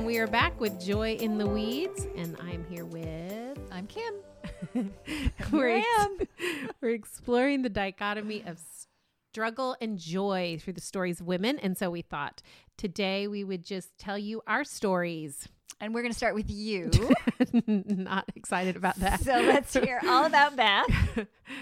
we are back with Joy in the Weeds, and I'm here with... I'm Kim. We're exploring the dichotomy of struggle and joy through the stories of women, and so we thought today we would just tell you our stories. And we're going to start with you. Not excited about that. So let's hear all about Beth.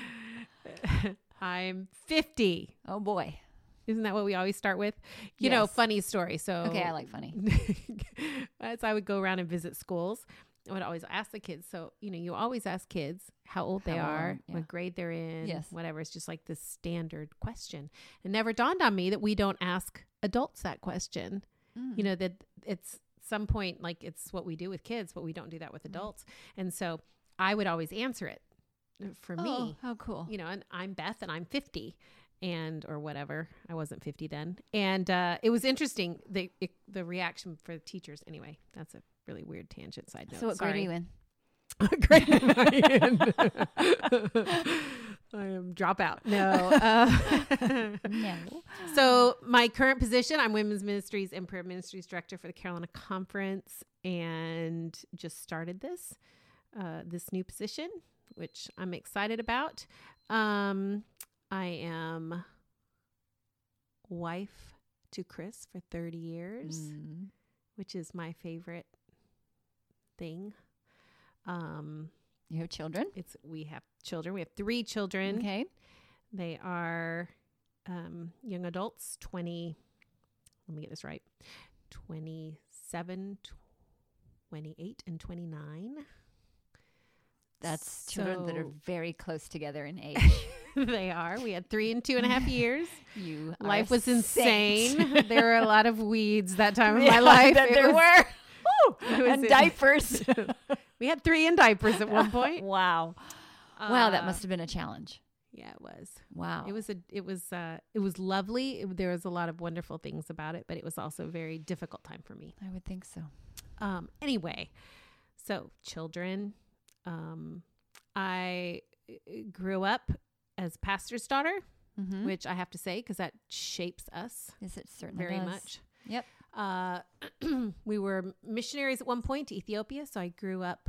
I'm 50. Oh, boy. Isn't that what we always start with? You Yes. know, funny story. So Okay, I like funny. as I would go around and visit schools, I would always ask the kids. So, you know, you always ask kids how old they are, yeah. what grade they're in, Yes. whatever. It's just like this standard question. It never dawned on me that we don't ask adults that question. You know, that it's some point, like it's what we do with kids, but we don't do that with adults. And so I would always answer it for me. Oh, how cool. You know, and I'm Beth and I'm 50 or whatever. I wasn't 50 then. And it was interesting, the reaction for the teachers. Anyway, that's a really weird tangent side note. So what grade are you in? Great. I am dropout. No. No. So my current position, I'm Women's Ministries and Prayer Ministries Director for the Carolina Conference, and just started this new position, which I'm excited about. I am wife to Chris for 30 years, which is my favorite thing. You have children? We have children. We have 3 children. Okay. They are young adults, 20, let me get this right, 27, 28, and 29. That's children that are very close together in age. They are. We had 3 and 2.5 years. Life was saint. insane. There were a lot of weeds that time of my life. There were. And was- diapers. We had 3 in diapers at one point. Wow. Wow, that must have been a challenge. Yeah, it was. Wow. It was lovely. There was a lot of wonderful things about it, but it was also a very difficult time for me. I would think so. Anyway, so children. I grew up as pastor's daughter, which I have to say, because that shapes us Yes, it certainly very does. much. Yep. We were missionaries at one point to Ethiopia, so I grew up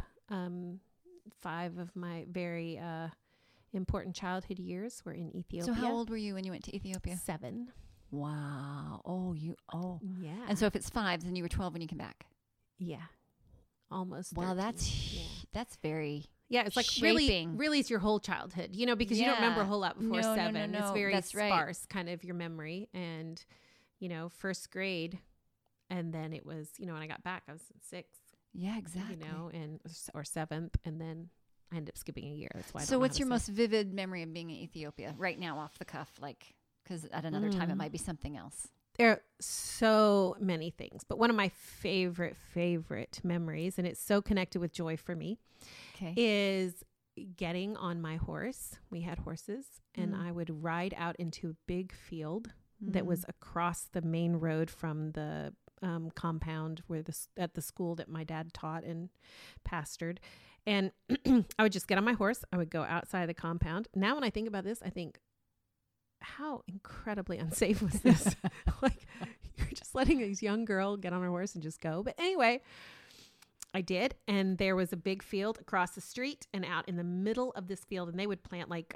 5 of my very important childhood years were in Ethiopia. So how old were you when you went to Ethiopia? 7. Wow. Yeah. And so if it's 5, then you were 12 when you came back. Yeah. Almost. Wow, 13. that's very Yeah, it's like shaping. really it's your whole childhood, you know, because you don't remember a whole lot before No, 7. no. It's very That's right. sparse, kind of your memory. And, you know, first grade, and then it was, you know, when I got back, I was in 6th, Yeah, exactly. you know, or 7th, and then I ended up skipping a year. That's why. So what's your most vivid memory of being in Ethiopia right now off the cuff? Like, because at another time it might be something else. There are so many things, but one of my favorite memories, and it's so connected with joy for me, Okay. is getting on my horse. We had horses, and I would ride out into a big field that was across the main road from the compound where at the school that my dad taught and pastored. And I would just get on my horse. I would go outside the compound. Now, when I think about this, I think, how incredibly unsafe was this? Like, you're just letting this young girl get on her horse and just go. But anyway, I did. And there was a big field across the street, and out in the middle of this field, and they would plant like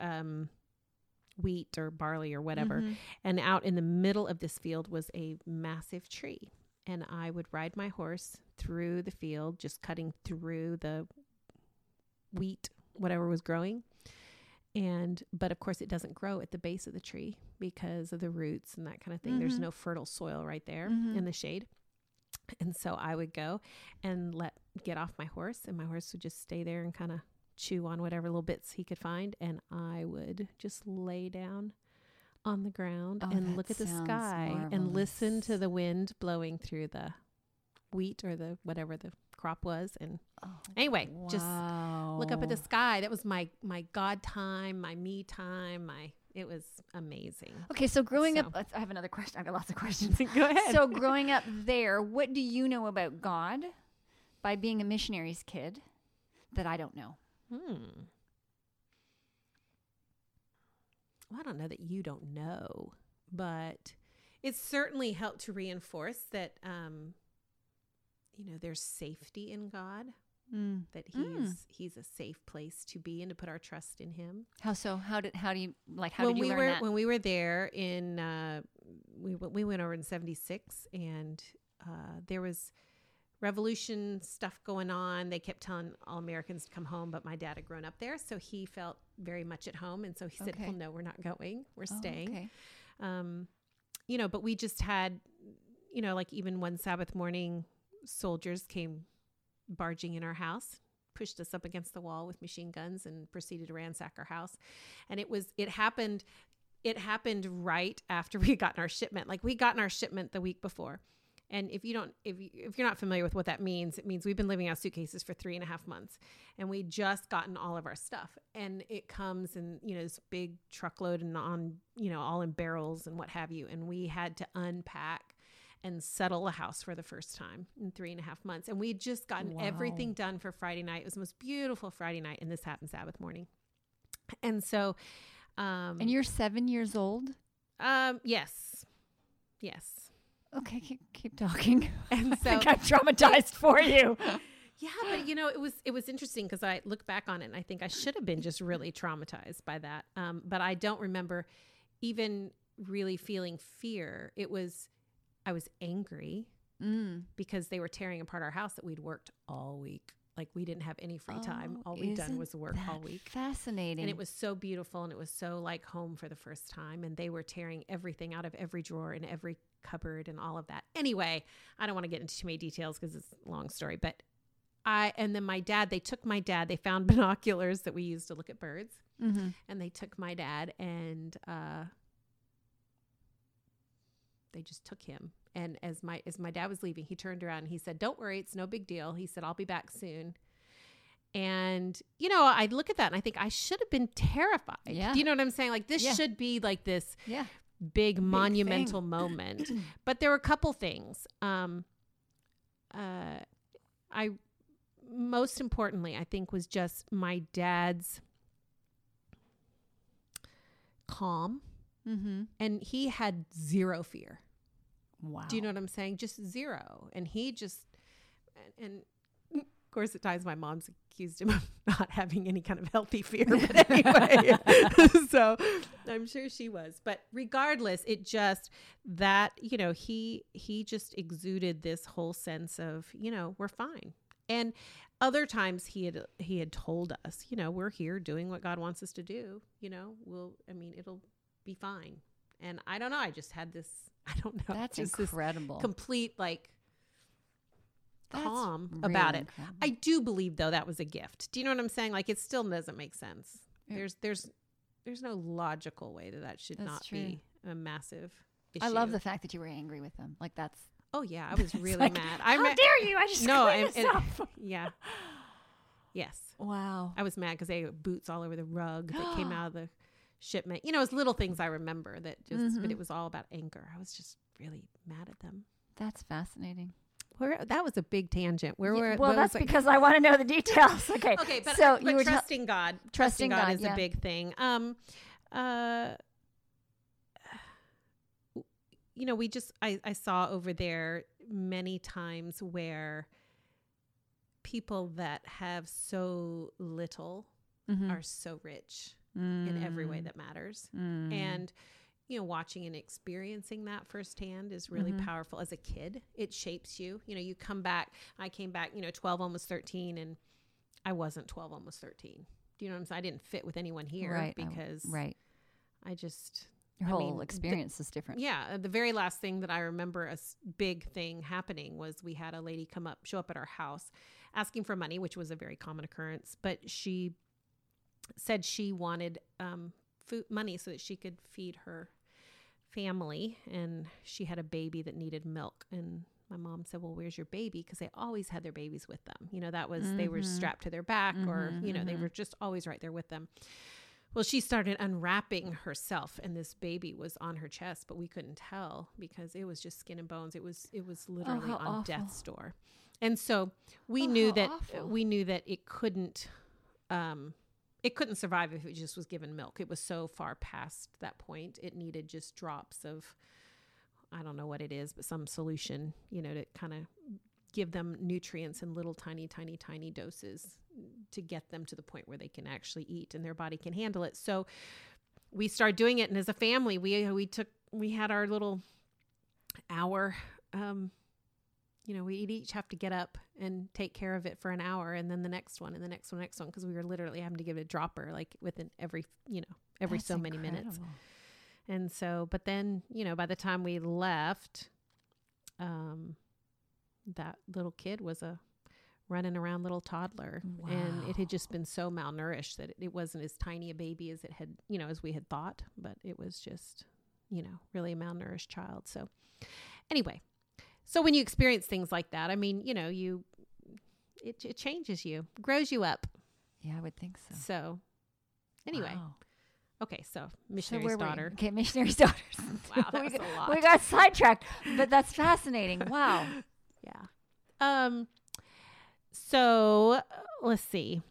wheat or barley or whatever. And out in the middle of this field was a massive tree. And I would ride my horse through the field, just cutting through the wheat, whatever was growing. But of course it doesn't grow at the base of the tree because of the roots and that kind of thing. There's no fertile soil right there in the shade. And so I would go and get off my horse, and my horse would just stay there and kind of chew on whatever little bits he could find. And I would just lay down on the ground and look at the sky and listen to the wind blowing through the wheat or the whatever the crop was. And anyway, just look up at the sky. That was my God time, my me time. It was amazing. Okay, so growing up, I have another question. I've got lots of questions. Go ahead. So growing up there, what do you know about God by being a missionary's kid that I don't know? Well, I don't know that you don't know, but it certainly helped to reinforce that there's safety in God, Mm. that he's a safe place to be and to put our trust in him. How so? How did you learn that? When we were there in, we went over in 76, and there was revolution stuff going on. They kept telling all Americans to come home, but my dad had grown up there, so he felt very much at home. And so he said, well, no, we're not going. We're staying. Okay. But we just had, like even one Sabbath morning, soldiers came barging in our house, pushed us up against the wall with machine guns, and proceeded to ransack our house. And it happened right after we gotten our shipment. Like, we gotten our shipment the week before. And if you're not familiar with what that means, it means we've been living out suitcases for 3.5 months, and we just gotten all of our stuff, and it comes in, this big truckload and on, all in barrels and what have you. And we had to unpack and settle the house for the first time in 3.5 months. And we'd just gotten everything done for Friday night. It was the most beautiful Friday night. And this happened Sabbath morning. And so, and you're 7 years old? Yes. Okay. Keep talking. And so I think I'm traumatized for you. Yeah. But it was interesting, because I look back on it and I think I should have been just really traumatized by that. But I don't remember even really feeling fear. I was angry because they were tearing apart our house that we'd worked all week. Like, we didn't have any free time. All we'd done was work all week. Fascinating. And it was so beautiful, and it was so like home for the first time. And they were tearing everything out of every drawer and every cupboard and all of that. Anyway, I don't want to get into too many details because it's a long story. But and then they took my dad. They found binoculars that we used to look at birds. Mm-hmm. And they took my dad, and they just took him. And as my dad was leaving, he turned around and he said, "Don't worry, it's no big deal." He said, "I'll be back soon." And, I look at that and I think I should have been terrified. Yeah. Do you know what I'm saying? Like, this should be like this big monumental moment. But there were a couple things. Most importantly, I think, was just my dad's calm. Mm-hmm. And he had zero fear. Wow. Do you know what I'm saying? Just zero. And he just, and of course at times my mom's accused him of not having any kind of healthy fear, but anyway, so I'm sure she was. But regardless, it just, that, he just exuded this whole sense of, we're fine. And other times he had told us, we're here doing what God wants us to do. It'll be fine. And I don't know. I just had this, I don't know. That's just incredible. This complete calm really about it. incredible. I do believe, though, that was a gift. Do you know what I'm saying? Like, it still doesn't make sense. Yeah. There's no logical way that should That's not true. be a massive issue. I love the fact that you were angry with them. Like, that's... Oh, yeah. I was really like, mad. How dare you? I just cleaned this up. Yeah. Yes. Wow. I was mad because they had boots all over the rug that came out of the shipment. It's little things I remember that just, but it was all about anger. I was just really mad at them. That's fascinating. That was a big tangent. That's because I want to know the details. Okay. Okay, but you were trusting God. Trusting God is a big thing. I saw over there many times where people that have so little are so rich in every way that matters. And watching and experiencing that firsthand is really powerful. As a kid, it shapes you. You come back. I came back, 12, almost 13, and I wasn't 12, almost 13. Do you know what I'm saying? I didn't fit with anyone here because I just... Your whole experience is different. Yeah. The very last thing that I remember a big thing happening was we had a lady show up at our house asking for money, which was a very common occurrence, but she said she wanted money so that she could feed her family, and she had a baby that needed milk. And my mom said, "Well, where's your baby?" Because they always had their babies with them. That was, they were strapped to their back, or, they were just always right there with them. Well, she started unwrapping herself, and this baby was on her chest, but we couldn't tell because it was just skin and bones. It was literally on awful. death's door. And so we knew that it couldn't survive if it just was given milk. It was so far past that point. It needed just drops of, I don't know what it is, but some solution, to kind of give them nutrients in little tiny doses to get them to the point where they can actually eat and their body can handle it. So we started doing it. And as a family, we had our little hour, we'd each have to get up and take care of it for an hour, and then the next one and the next one, because we were literally having to give it a dropper like within every That's so many minutes. incredible. And so, but then, by the time we left, that little kid was a running around little toddler. Wow. And it had just been so malnourished that it wasn't as tiny a baby as it had, as we had thought, but it was just, really a malnourished child. So anyway, so when you experience things like that, I mean, it changes you, grows you up. Yeah, I would think so. So anyway. Wow. Okay, so missionary's where were you? daughter. Okay, missionary's daughters. Wow, that was a lot. We got sidetracked, but that's fascinating. Wow. Yeah. So let's see.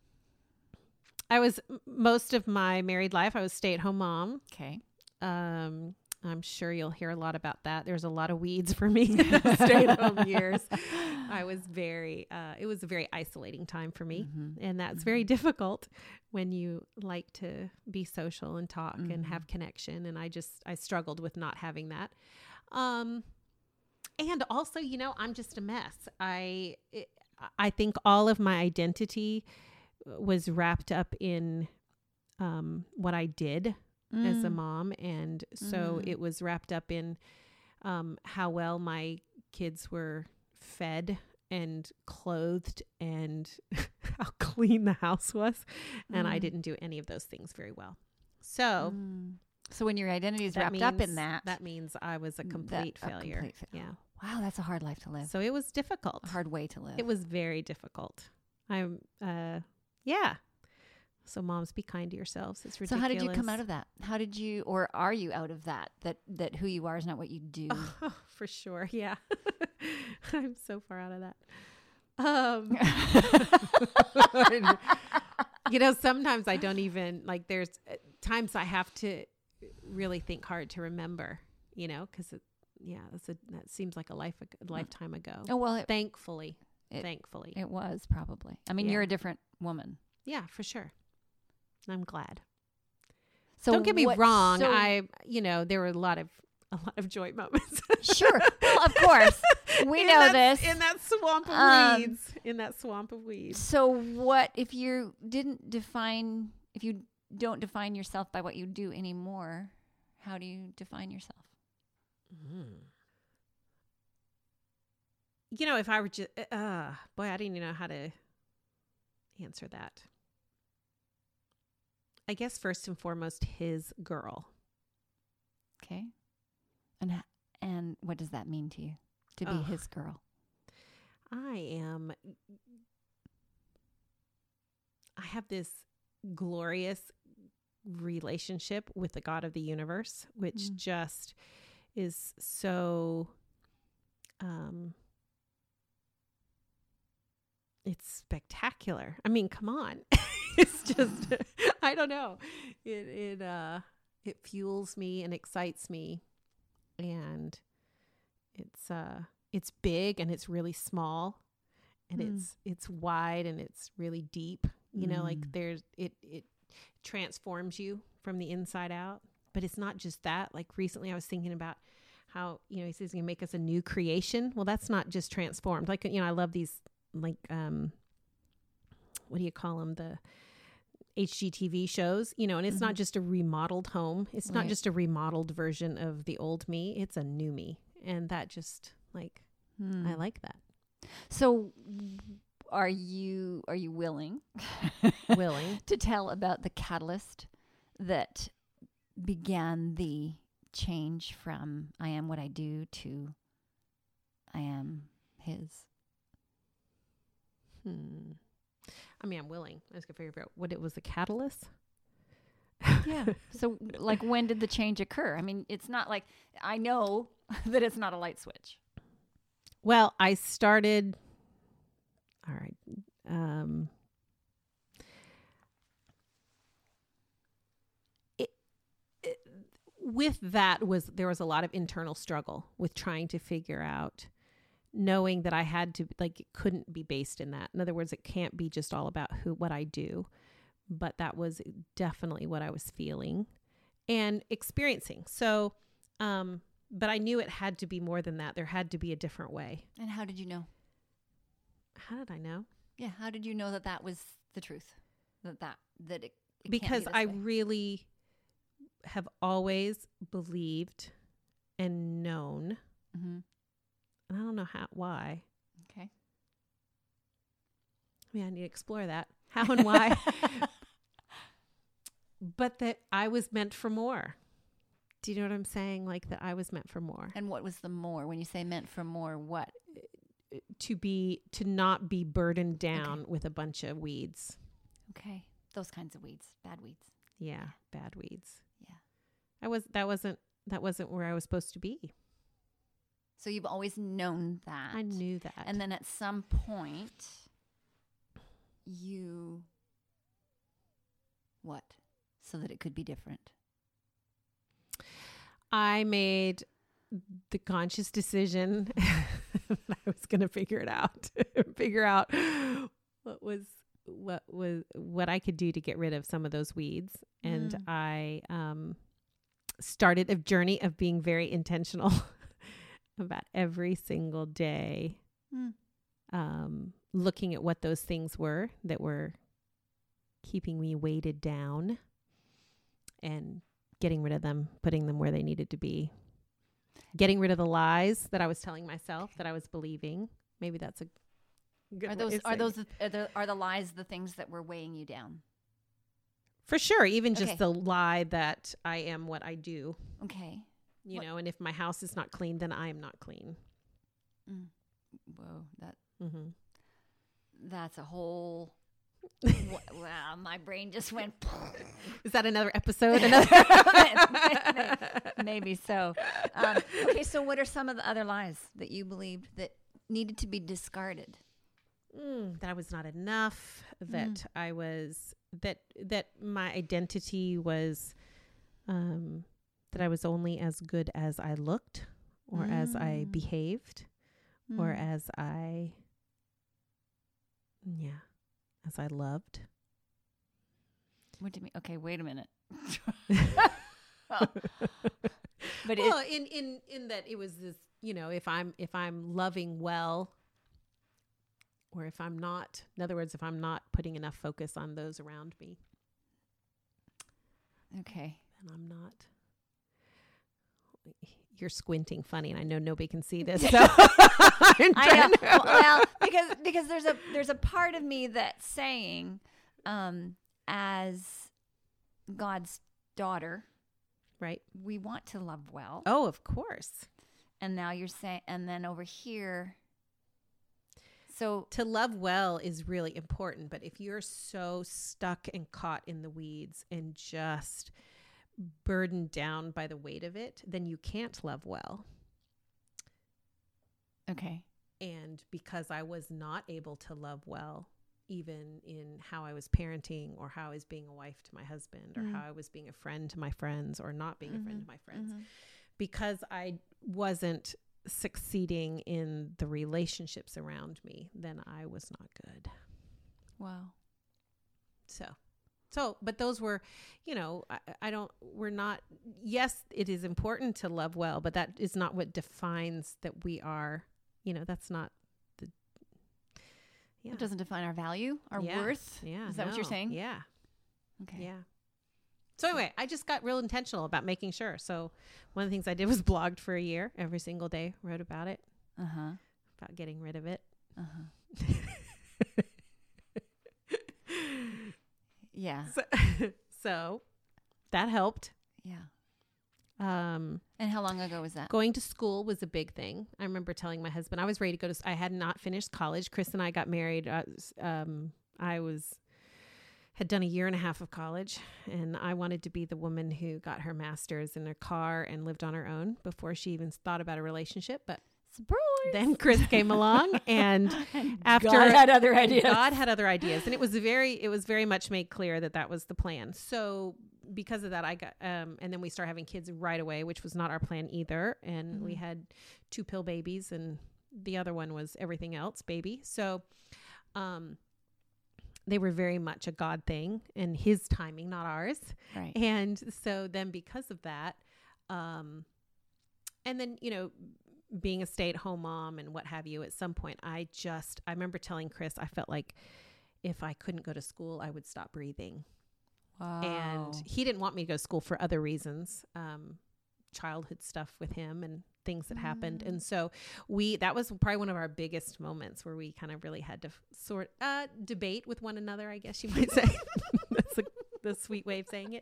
Most of my married life, I was stay-at-home mom. Okay. I'm sure you'll hear a lot about that. There's a lot of weeds for me in the stay-at-home years. I was it was a very isolating time for me. Mm-hmm. And that's very difficult when you like to be social and talk and have connection. And I struggled with not having that. And also, I'm just a mess. I think all of my identity was wrapped up in what I did as a mom. And so it was wrapped up in how well my kids were fed and clothed and how clean the house was. And I didn't do any of those things very well. So So when your identity is wrapped up in that means I was a complete failure. Yeah. Wow, that's a hard life to live. So it was difficult. A hard way to live. It was very difficult. Yeah. So moms, be kind to yourselves. It's ridiculous. So how did you come out of that? How did you, or are you out of that who you are is not what you do? Oh, for sure. Yeah. I'm so far out of that. Sometimes I don't even, there's times I have to really think hard to remember, because that seems like a lifetime ago. Oh, well, thankfully. It was probably. I mean, Yeah. you're a different woman. Yeah, for sure. I'm glad. So Don't get me wrong. There were a lot of joy moments. Sure. Well, of course. We know this. In that swamp of weeds. In that swamp of weeds. So what if you don't define yourself by what you do anymore, how do you define yourself? If I were just, boy, I didn't even know how to answer that. I guess first and foremost, his girl. Okay. And what does that mean to you, to be his girl? I have this glorious relationship with the God of the universe, which just is so, it's spectacular. I mean, come on. It's just, I don't know. It fuels me and excites me. And it's big and it's really small and it's wide and it's really deep, it transforms you from the inside out. But it's not just that. Like recently I was thinking about how, he says he's gonna make us a new creation. Well, that's not just transformed. Like, I love these, what do you call them? The HGTV shows, and it's not just a remodeled home. It's not just a remodeled version of the old me. It's a new me. And that just I like that. So are you willing to tell about the catalyst that began the change from I am what I do to I am his? I mean, I'm willing. I was going to figure out what it was, the catalyst. Yeah. So when did the change occur? I mean, it's not like, I know that it's not a light switch. Well, I started, all right. With that there was a lot of internal struggle with trying to figure out knowing that I had to, like, it couldn't be based in that. In other words, it can't be just all about what I do, but that was definitely what I was feeling and experiencing. So, but I knew it had to be more than that. There had to be a different way. And how did you know? How did I know? Yeah. How did you know that that was the truth? That it because can't be I this way? really have always believed and known. Mm-hmm. And I don't know why. Okay. I mean, I need to explore that. How and why. But that I was meant for more. Do you know what I'm saying? Like that I was meant for more. And what was the more? When you say meant for more, what? To not be burdened down with a bunch of weeds. Okay. Those kinds of weeds. Bad weeds. Yeah. Bad weeds. Yeah. That wasn't where I was supposed to be. So you've always known that. I knew that. And then at some point, you... What? So that it could be different. I made the conscious decision that I was going to figure it out, figure out what I could do to get rid of some of those weeds. And I started a journey of being very intentional about every single day, looking at what those things were that were keeping me weighted down and getting rid of them, putting them where they needed to be, getting rid of the lies that I was telling myself that I was believing. Maybe that's a good Are the lies the things that were weighing you down? For sure. Even just the lie that I am what I do. Okay. You know, and if my house is not clean, then I am not clean. Whoa, that's a whole... Wow, my brain just went... Is that another episode? Maybe so. Okay, so what are some of the other lies that you believed that needed to be discarded? That I was not enough, that I was... That my identity was... that I was only as good as I looked, or as I behaved, or as I loved. What do you mean? Okay, wait a minute. But in that it was this, you know, if I'm loving well, or if I'm not, in other words, if I'm not putting enough focus on those around me. Okay. And I'm not. You're squinting funny, and I know nobody can see this. So I know. Well, because there's a part of me that's saying, as God's daughter, right? We want to love well. Oh, of course. And now you're saying, and then over here. So to love well is really important, but if you're so stuck and caught in the weeds and just burdened down by the weight of it, then you can't love well. Okay. And because I was not able to love well, even in how I was parenting, or how I was being a wife to my husband, or how I was being a friend to my friends, or not being a friend to my friends, because I wasn't succeeding in the relationships around me, then I was not good. Wow. So, but those were, you know, we're not, yes, it is important to love well, but that is not what defines that we are, you know, that's not the, It doesn't define our value, our worth. Yeah. Is that what you're saying? Yeah. Okay. Yeah. So anyway, I just got real intentional about making sure. So one of the things I did was blogged for a year, every single day, wrote about it, about getting rid of it. Yeah. So that helped. Yeah. And how long ago was that? Going to school was a big thing. I remember telling my husband I was ready to go to. I had not finished college. Chris and I got married. Had done a year and a half of college, and I wanted to be the woman who got her master's in a car and lived on her own before she even thought about a relationship. But surprise! Then Chris came along, and after God had other ideas. God had other ideas, and it was very much made clear that was the plan. So because of that, I got and then we started having kids right away, which was not our plan either. And we had 2 pill babies, and the other one was everything else, baby. So they were very much a God thing and his timing, not ours. Right. And so then because of that, and then, you know, being a stay-at-home mom and what have you, at some point, I remember telling Chris, I felt like if I couldn't go to school, I would stop breathing. Wow. And he didn't want me to go to school for other reasons, childhood stuff with him and things that happened. And so that was probably one of our biggest moments where we kind of really had to debate with one another, I guess you might say. That's the sweet way of saying it.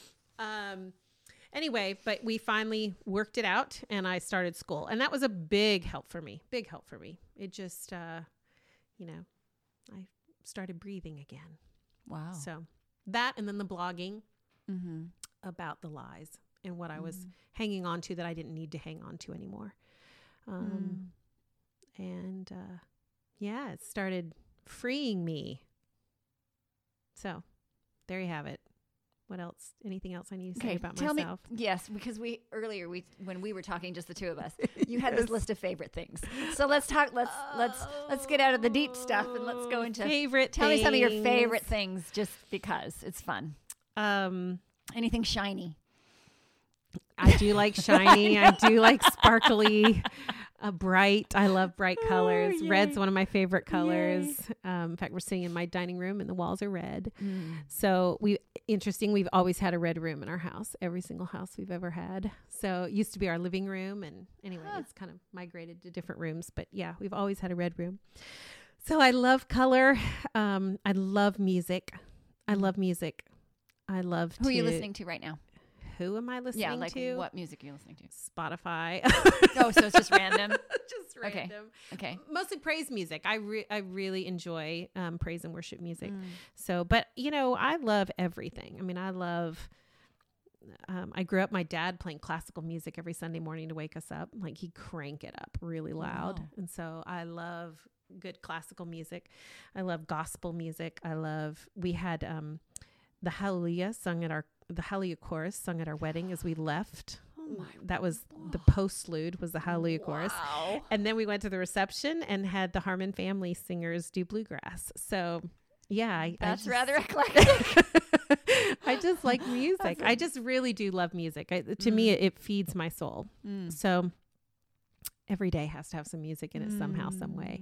Anyway, but we finally worked it out and I started school, and that was a big help for me. It just, you know, I started breathing again. Wow. So that, and then the blogging about the lies and what I was hanging on to that I didn't need to hang on to anymore. And yeah, it started freeing me. So there you have it. What else? Anything else I need to say about myself? Yes, because when we were talking, just the two of us, you had this list of favorite things. So let's talk. Let's get out of the deep stuff and let's go into favorite. Tell me some of your favorite things, just because it's fun. Anything shiny? I do like shiny. I do like sparkly, bright. I love bright colors. Red's one of my favorite colors. In fact, we're sitting in my dining room and the walls are red. So we've always had a red room in our house, every single house we've ever had. So it used to be our living room. And anyway, it's kind of migrated to different rooms. But yeah, we've always had a red room. So I love color. I love music. I love Who are you listening to right now? Who am I listening to? What music are you listening to? Spotify. Oh, so it's just random? Just random. Okay. Mostly praise music. I really enjoy praise and worship music. So, but you know, I love everything. I mean, I grew up, my dad playing classical music every Sunday morning to wake us up. Like he'd crank it up really loud. Wow. And so I love good classical music. I love gospel music. We had the Hallelujah the Hallelujah chorus sung at our wedding as we left. That was the postlude was the Hallelujah chorus. And then we went to the reception and had the Harmon family singers do bluegrass. So yeah, that's rather eclectic. I just like music. I just really do love music. To me, it feeds my soul. So every day has to have some music in it somehow, some way.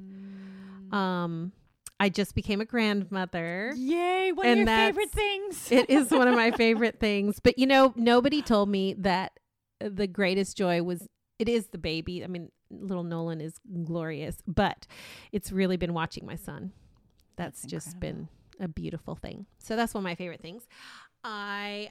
I just became a grandmother. Yay, one of your favorite things. It is one of my favorite things. But, you know, nobody told me that the greatest joy it is the baby. I mean, little Nolan is glorious, but it's really been watching my son. That's just been a beautiful thing. So that's one of my favorite things. I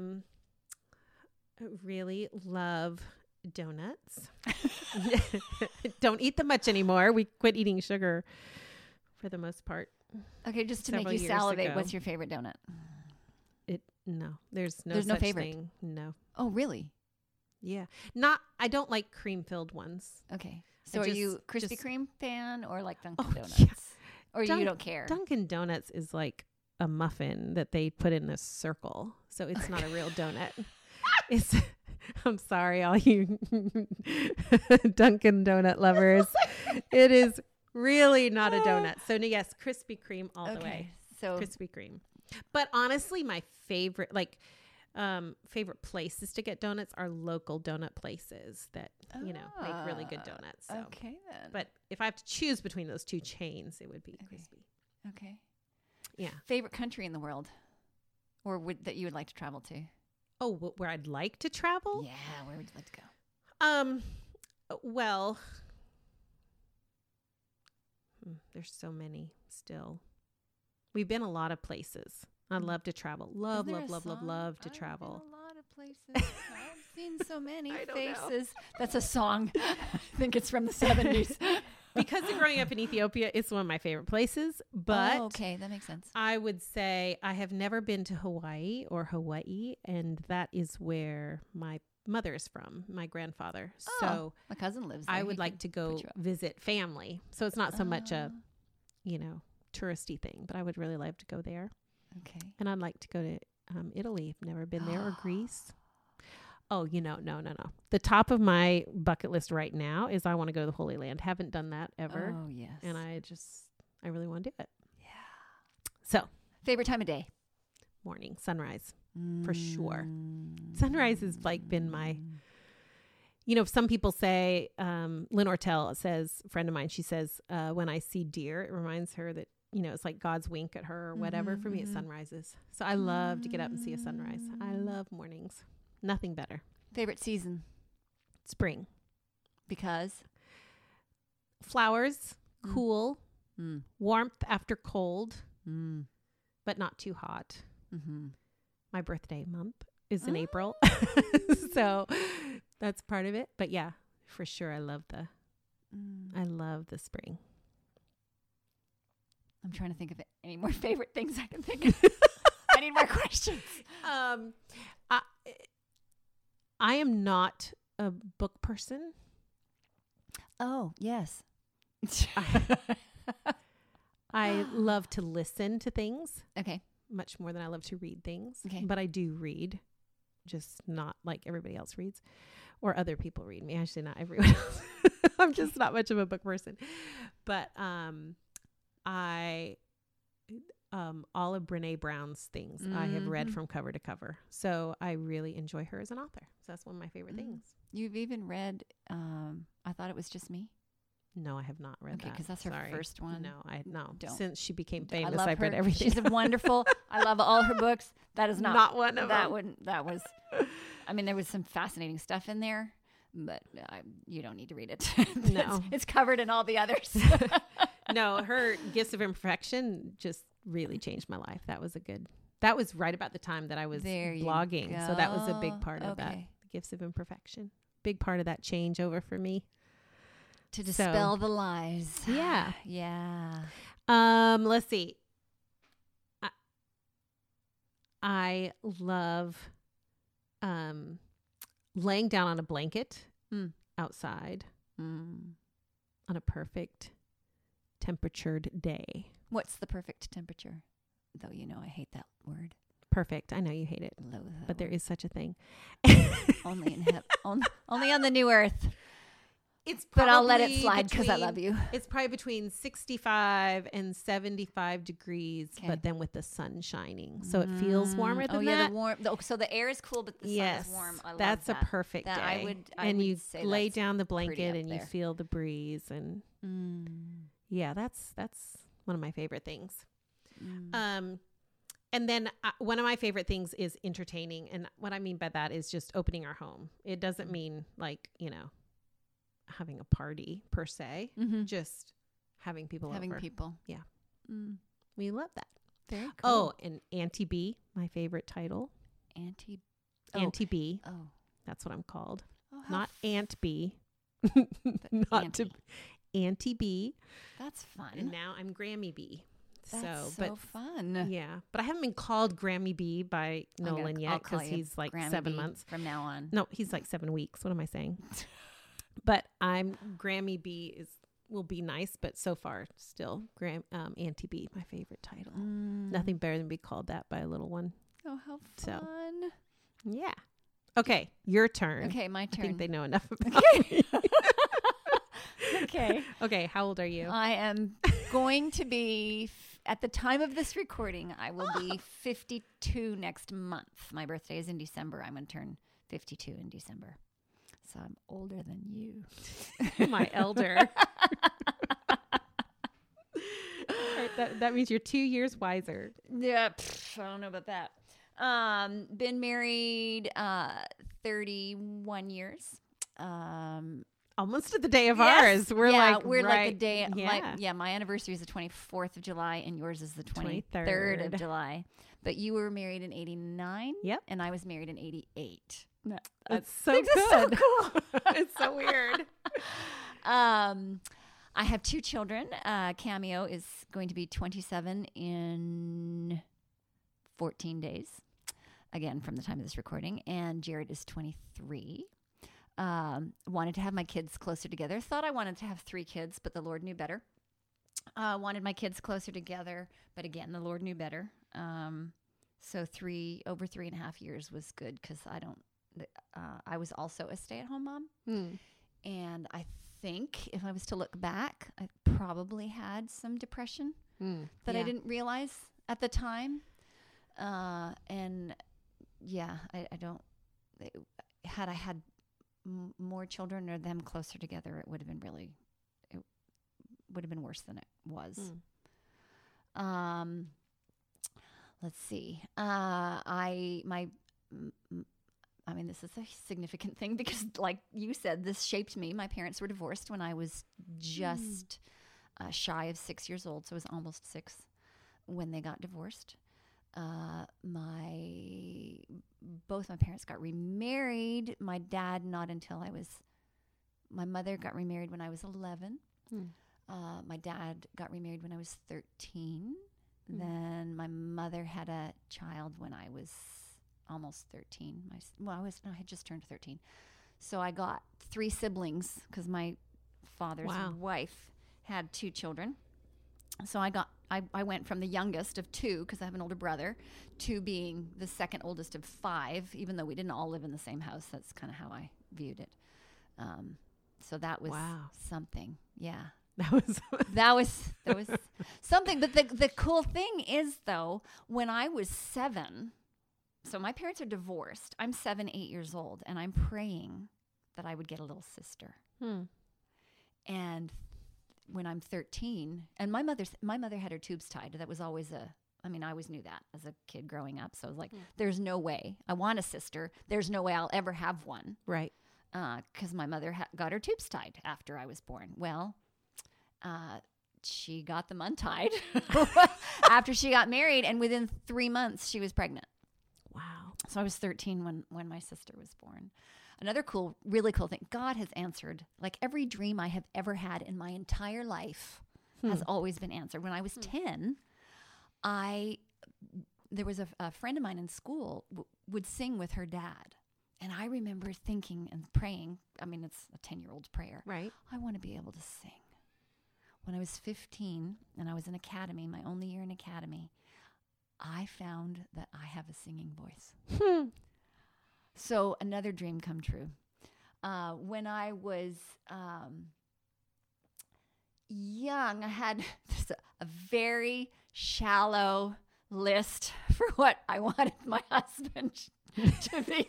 really love donuts. Don't eat them much anymore. We quit eating sugar for the most part. Okay, just to make you salivate, what's your favorite donut? No, there's no favorite thing. No. Oh, really? Yeah. I don't like cream-filled ones. Okay. So are you Krispy Kreme fan or like Dunkin' Donuts? Yeah. Or you don't care? Dunkin' Donuts is like a muffin that they put in a circle. So it's not a real donut. I'm sorry, all you Dunkin' Donut lovers. It is really not a donut. So yes, Krispy Kreme all the way. So Krispy Kreme. But honestly, my favorite favorite places to get donuts are local donut places that make really good donuts. So. Okay then. But if I have to choose between those two chains, it would be Krispy. Okay. Yeah. Favorite country in the world, or that you would like to travel to? Oh, where I'd like to travel? Yeah, where would you like to go? Well, there's so many still. We've been a lot of places. I love to travel. Love to travel. I've been a lot of places. I've seen so many faces. That's a song. I think it's from the 70s. Because of growing up in Ethiopia, it's one of my favorite places. But okay, that makes sense. I would say I have never been to Hawaii, and that is where my mother is from, my grandfather. So my cousin lives there. I would like to go visit family. So it's not so much a, touristy thing, but I would really love to go there. Okay. And I'd like to go to Italy. I've never been there, or Greece. Oh, no. The top of my bucket list right now is I want to go to the Holy Land. Haven't done that ever. Oh, yes. And I really want to do it. Yeah. So. Favorite time of day? Morning, sunrise, for sure. Sunrise has like been my, some people say, Lynn Ortell says, a friend of mine, she says, when I see deer, it reminds her that, it's like God's wink at her or whatever. For me, it's sunrises. So I love to get up and see a sunrise. I love mornings. Nothing better. Favorite season? Spring. Because? Flowers, cool, warmth after cold, but not too hot. My birthday month is in April. So that's part of it. But yeah, for sure. I love the spring. I'm trying to think of any more favorite things I can think of. I need more questions. I am not a book person. Oh, yes. I love to listen to things. Okay. Much more than I love to read things. Okay. But I do read, just not like everybody else reads or other people read me. Actually, not everyone else. I'm just not much of a book person. But all of Brene Brown's things I have read from cover to cover. So I really enjoy her as an author. So that's one of my favorite things. You've even read, I Thought It Was Just Me? No, I have not read that. Okay, because that's her first one. No. Don't. Since she became famous, I've read her. everything. She's wonderful. I love all her books. That is not one of them. That was, I mean, there was some fascinating stuff in there, but you don't need to read it. No. It's covered in all the others. No, her Gifts of Imperfection just really changed my life. That was right about the time that I was blogging. So that was a big part of that. Gifts of Imperfection. Big part of that changeover for me. To dispel the lies. Yeah. Yeah. Let's see. I love laying down on a blanket outside on a perfect temperatured day. What's the perfect temperature? Though I hate that word. Perfect. I know you hate it. Loathe that but there word. is such a thing. Only only on the new earth. But I'll let it slide because I love you. It's probably between 65 and 75 degrees, but then with the sun shining. So it feels warmer than that. So the air is cool, but the sun is warm. I love that's that. A perfect day. I would you say lay down the blanket and you feel the breeze. And yeah, that's one of my favorite things. And then one of my favorite things is entertaining. And what I mean by that is just opening our home. It doesn't mean like, having a party per se, just having people over. Yeah. We love that. Very cool. Oh, and Auntie B, my favorite title. Auntie B. Oh. That's what I'm called. Oh, not Aunt B. Auntie B. That's fun. And now I'm Grammy B. That's so fun. Yeah. But I haven't been called Grammy B by Nolan yet because he's like Grammy 7 B months. From now on. No, he's like 7 weeks. What am I saying? But I'm Grammy B will be nice, but so far still Auntie B, my favorite title. Nothing better than be called that by a little one. Oh, how fun. So, yeah. Okay, your turn. Okay, my turn. I think they know enough about me. Okay. Okay, how old are you? I am going to be, at the time of this recording, I will be 52 next month. My birthday is in December. I'm going to turn 52 in December. So I'm older than you. My elder. Right, that means you're 2 years wiser. Yeah, I don't know about that. Been married 31 years. Almost to the day of ours. We're like a day. My anniversary is the 24th of July, and yours is the 23rd of July. But you were married in 89. Yep. And I was married in 88. No, that's so good. So cool. It's so weird. I have 2 children. Cameo is going to be 27 in 14 days. Again, from the time of this recording. And Jared is 23. Wanted to have my kids closer together. Thought I wanted to have 3 kids, but the Lord knew better. Wanted my kids closer together, but again, the Lord knew better. So over 3.5 years was good because I don't I was also a stay-at-home mom. And I think if I was to look back, I probably had some depression that I didn't realize at the time. And yeah, I don't, had I had more children or them closer together, it would have been worse than it was. Let's see. I mean, this is a significant thing because, like you said, this shaped me. My parents were divorced when I was just shy of 6 years old, so I was almost 6 when they got divorced. Both my parents got remarried. My dad, not until my mother got remarried when I was 11. My dad got remarried when I was 13. Then my mother had a child when I was almost 13. I had just turned 13. So I got 3 siblings because my father's wife had 2 children. So I went from the youngest of 2, because I have an older brother, to being the second oldest of 5, even though we didn't all live in the same house. That's kind of how I viewed it. So that was something. Yeah. That was something. But the cool thing is, though, when I was 7, so my parents are divorced. I'm 7, 8 years old, and I'm praying that I would get a little sister. And when I'm 13, and my mother had her tubes tied. That was always I always knew that as a kid growing up. So I was like, there's no way. I want a sister. There's no way I'll ever have one. Right. Because my mother got her tubes tied after I was born. Well, she got them untied after she got married, and within 3 months she was pregnant. Wow. So I was 13 when my sister was born. Another really cool thing, God has answered. Like every dream I have ever had in my entire life has always been answered. When I was 10, there was a friend of mine in school would sing with her dad. And I remember thinking and praying, it's a 10-year-old's prayer. Right. I want to be able to sing. When I was 15 and I was in academy, my only year in academy, I found that I have a singing voice. So another dream come true. When I was young, I had a very shallow list for what I wanted my husband to be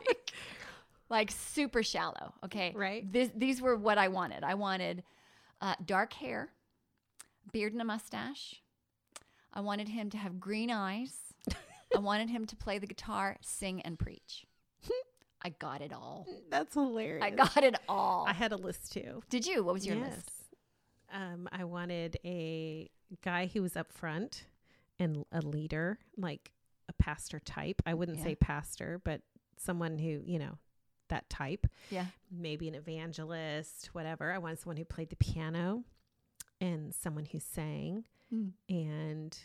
like super shallow. Okay. Right. These were what I wanted. I wanted dark hair, beard and a mustache. I wanted him to have green eyes. I wanted him to play the guitar, sing, and preach. I got it all. That's hilarious. I got it all. I had a list too. Did you? What was your list? I wanted a guy who was up front and a leader, like a pastor type. I wouldn't say pastor, but someone who, that type. Yeah. Maybe an evangelist, whatever. I wanted someone who played the piano and someone who sang. And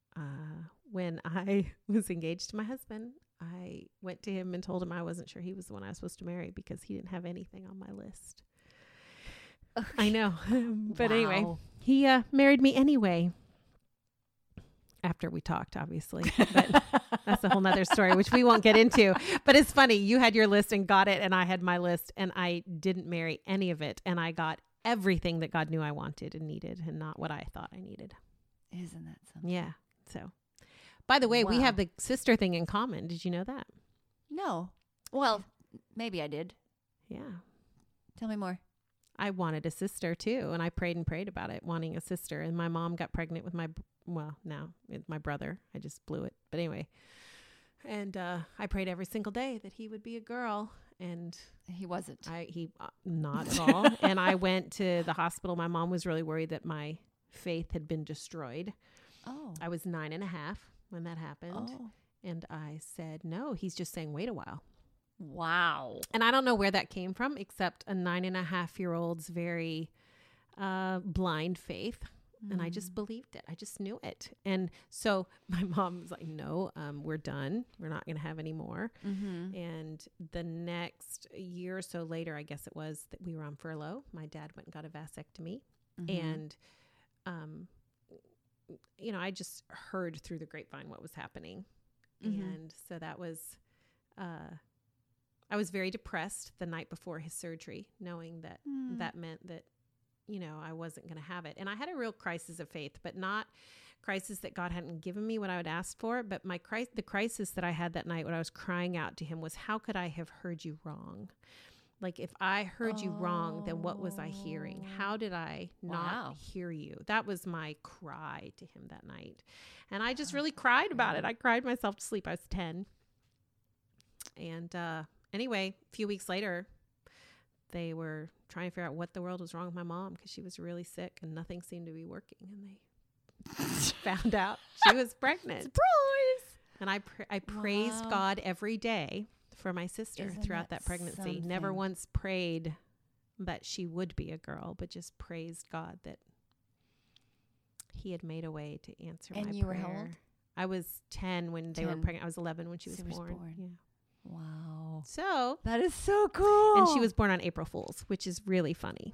when I was engaged to my husband, I went to him and told him I wasn't sure he was the one I was supposed to marry because he didn't have anything on my list. Okay. I know. But anyway, he married me anyway. After we talked, obviously. But that's a whole nother story, which we won't get into. But it's funny. You had your list and got it, and I had my list, and I didn't marry any of it. And I got everything that God knew I wanted and needed and not what I thought I needed. Isn't that something? Yeah. So, by the way, we have the sister thing in common. Did you know that? No. Well, maybe I did. Yeah. Tell me more. I wanted a sister too, and I prayed and prayed about it, wanting a sister. And my mom got pregnant with my brother. I just blew it. But anyway, and I prayed every single day that he would be a girl, and he wasn't. He not at all. And I went to the hospital. My mom was really worried that my faith had been destroyed. Oh. I was 9.5 when that happened. Oh. And I said, no, he's just saying, wait a while. Wow. And I don't know where that came from, except a 9.5-year-old's very blind faith. And I just believed it. I just knew it. And so my mom was like, no, we're done. We're not going to have any more. Mm-hmm. And the next year or so later, I guess it was, that we were on furlough. My dad went and got a vasectomy. Mm-hmm. And, I just heard through the grapevine what was happening. Mm-hmm. And so that was I was very depressed the night before his surgery, knowing that that meant that, you know, I wasn't going to have it. And I had a real crisis of faith, but not crisis that God hadn't given me what I would ask for. But the crisis that I had that night when I was crying out to him was, how could I have heard you wrong? Like, if I heard you wrong, then what was I hearing? How did I not hear you? That was my cry to him that night. And I just really cried about it. I cried myself to sleep. I was 10. And anyway, a few weeks later, they were trying to figure out what the world was wrong with my mom because she was really sick and nothing seemed to be working. And they found out she was pregnant. Surprise! And I praised God every day for my sister throughout that pregnancy. Something? Never once prayed that she would be a girl, but just praised God that he had made a way to answer my prayer. And you were how old? I was 10 when they were pregnant. I was 11 when she was born. Yeah. Wow. So that is so cool. And she was born on April Fool's, which is really funny.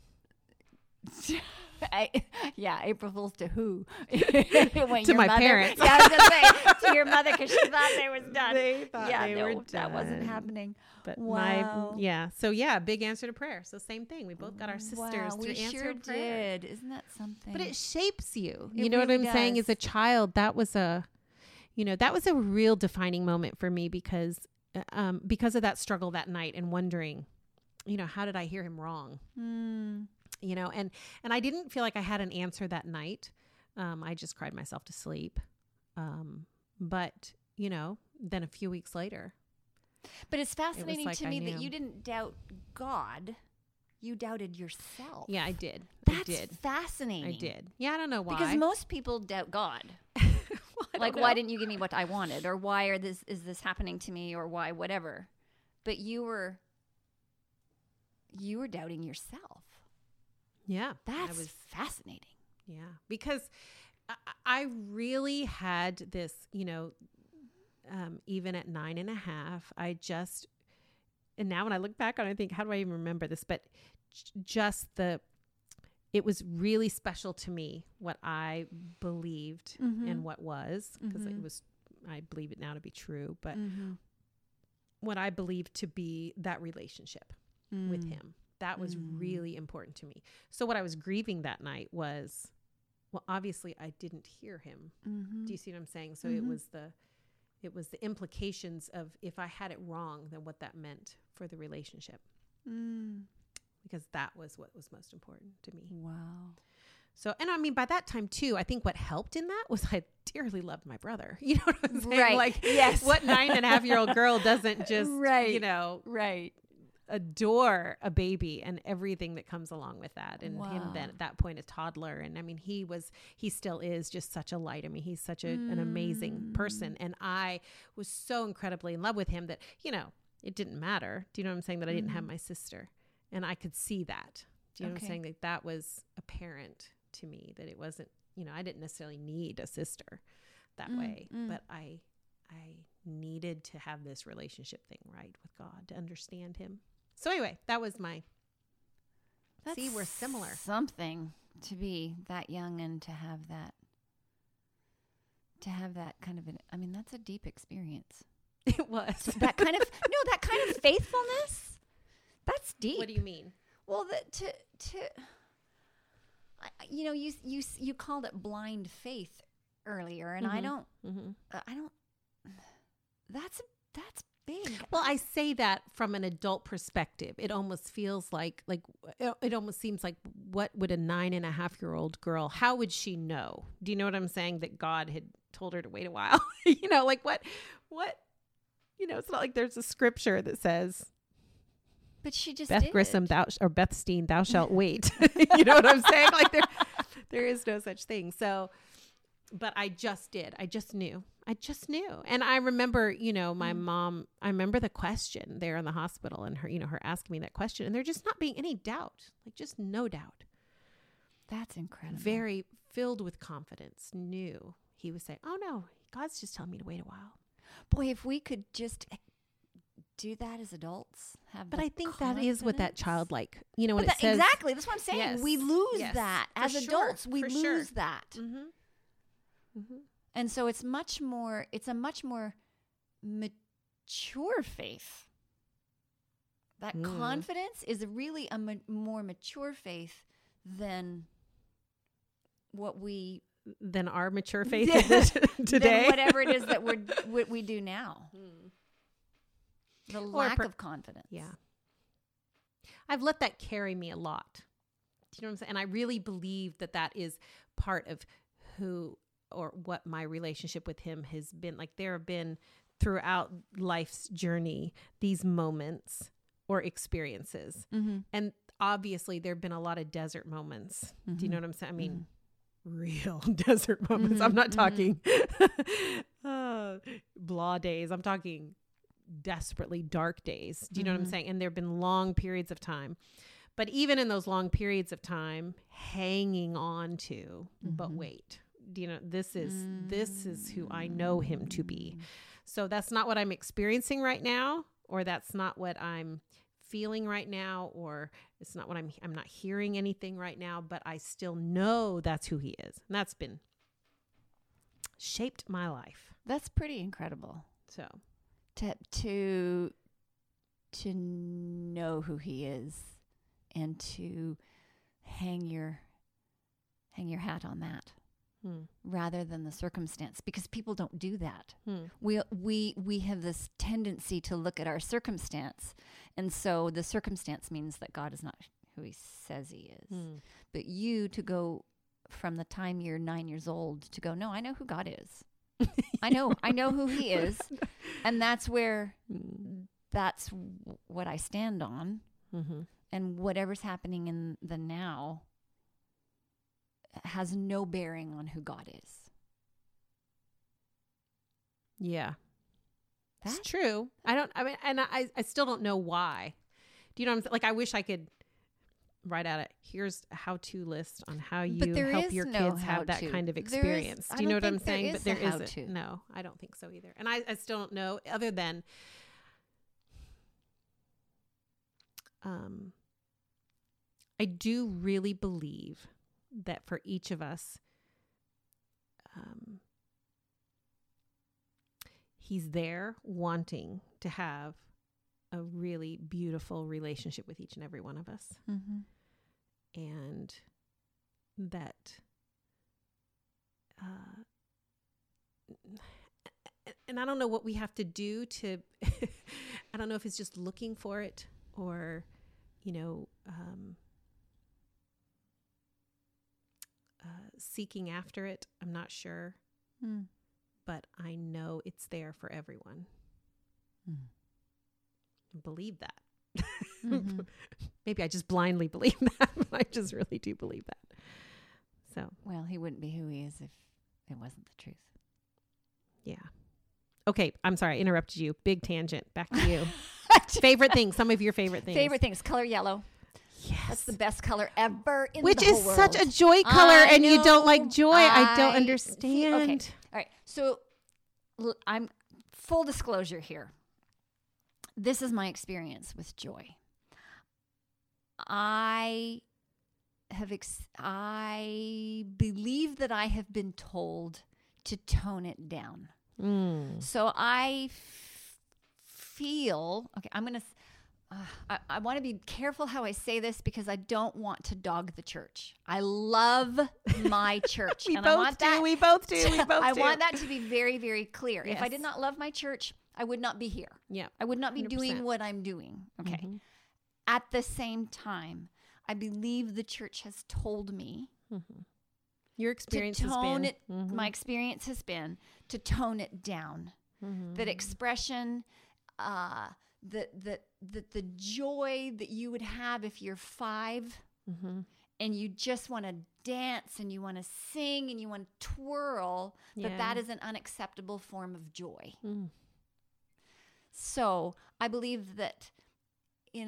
April Fool's to who? To my parents. Yeah, I was gonna say to your mother because she thought they was done. They thought they were done. That wasn't happening. But big answer to prayer. So same thing. We both got our sisters to answer prayer. Did. Isn't that something? But it shapes you. It you know really what I'm saying? As a child, that was a real defining moment for me because of that struggle that night and wondering, you know, how did I hear him wrong? You know, and I didn't feel like I had an answer that night. I just cried myself to sleep. But, you know, then a few weeks later. But it's fascinating to me that you didn't doubt God. You doubted yourself. Yeah, I did. That's fascinating. I did. Yeah, I don't know why. Because most people doubt God. Like, why didn't you give me what I wanted? Or why is this happening to me? Or why, whatever. But you were doubting yourself. Yeah. That's fascinating. Yeah. Because I really had this, you know, even at 9.5, and now when I look back on it, I think, how do I even remember this? But it was really special to me what I believed and what was, because I believe it now to be true, but what I believed to be that relationship with him. That was really important to me. So what I was grieving that night was, well, obviously I didn't hear him. Do you see what I'm saying? So it was the implications of if I had it wrong, then what that meant for the relationship. Because that was what was most important to me. Wow. So, and I mean, by that time too, I think what helped in that was I dearly loved my brother. You know what I'm saying? Right. Like, yes. What 9.5-year-old girl doesn't just, you know, adore a baby and everything that comes along with that. And him then at that point, a toddler. And I mean, he still is just such a light. I mean, he's such an amazing person. And I was so incredibly in love with him that, you know, it didn't matter. Do you know what I'm saying? That I didn't have my sister. And I could see that. Do you know what I'm saying? That was apparent to me, that it wasn't, you know, I didn't necessarily need a sister that way, but I needed to have this relationship thing right with God to understand him. So anyway, that was see, we're similar. Something to be that young and to have that kind of I mean, that's a deep experience. It was. that kind of faithfulness. That's deep. What do you mean? Well, you know, you called it blind faith earlier, and I don't. That's big. Well, I say that from an adult perspective. It almost feels like it almost seems like, what would a 9.5-year-old girl? How would she know? Do you know what I'm saying? That God had told her to wait a while. You know, like what? You know, it's not like there's a scripture that says. But she just Beth Grissom, Beth Steen, thou shalt wait. You know what I'm saying? Like there is no such thing. So, but I just did. I just knew. And I remember, you know, my mom, I remember the question there in the hospital and her, you know, her asking me that question, and there just not being any doubt, like just no doubt. That's incredible. Very filled with confidence, knew he was saying, oh no, God's just telling me to wait a while. Boy, if we could just do that as adults, but I think that is what that childlike, you know, when it says exactly. That's what I'm saying. Yes, we lose that as adults. We lose that, and so it's a much more mature faith That confidence is really a more mature faith than than our mature faith today. Than whatever it is that we do now. The lack of confidence. Yeah. I've let that carry me a lot. Do you know what I'm saying? And I really believe that is part of who or what my relationship with him has been. Like, there have been throughout life's journey these moments or experiences. And obviously there have been a lot of desert moments. Do you know what I'm saying? I mean, real desert moments. I'm not talking blah days. I'm talking desperately dark days. Do you know what I'm saying? And there have been long periods of time. But even in those long periods of time, hanging on to, but wait, do you know, this is who I know him to be. So that's not what I'm experiencing right now, or that's not what I'm feeling right now, or it's not what I'm not hearing anything right now, but I still know that's who he is. And that's been shaped my life. That's pretty incredible. So to know who he is and to hang your hat on that rather than the circumstance, because people don't do that. We have this tendency to look at our circumstance, and so the circumstance means that God is not who he says he is. But you to go from the time you're 9 years old to go, no, I know who God is. I know who he is. And that's what I stand on. And whatever's happening in the now has no bearing on who God is. Yeah. That's true. I still don't know why. Do you know what I'm saying? Like, I wish I could write out here's a how-to list on how you help your kids have that kind of experience. Do you know what I'm saying? But there isn't. No, I don't think so either. And I still don't know, other than I do really believe that for each of us, he's there wanting to have a really beautiful relationship with each and every one of us. And that, and I don't know what we have to do to, I don't know if it's just looking for it or, seeking after it. I'm not sure, but I know it's there for everyone. Believe that. Maybe I just blindly believe that, but I just really do believe that. So, well, he wouldn't be who he is if it wasn't the truth. Yeah. Okay, I'm sorry, I interrupted you. Big tangent. Back to you. Favorite things. Some of your favorite things. Favorite things. Color yellow. Yes. That's the best color ever in Which the whole world. Which is such a joy color, and you don't like joy. I don't understand. Okay. All right. So I'm full disclosure here. This is my experience with joy. I believe that I have been told to tone it down. So I feel, okay, I'm going to, I want to be careful how I say this because I don't want to dog the church. I love my church. We both do. I want that to be very, very clear. Yes. If I did not love my church, I would not be here. Yeah. I would not be 100%. Doing what I'm doing. Okay. At the same time, I believe the church has told me your experience to tone has been it. My experience has been to tone it down. That expression, the joy that you would have if you're 5 and you just want to dance and you want to sing and you want to twirl, that is an unacceptable form of joy. So I believe that in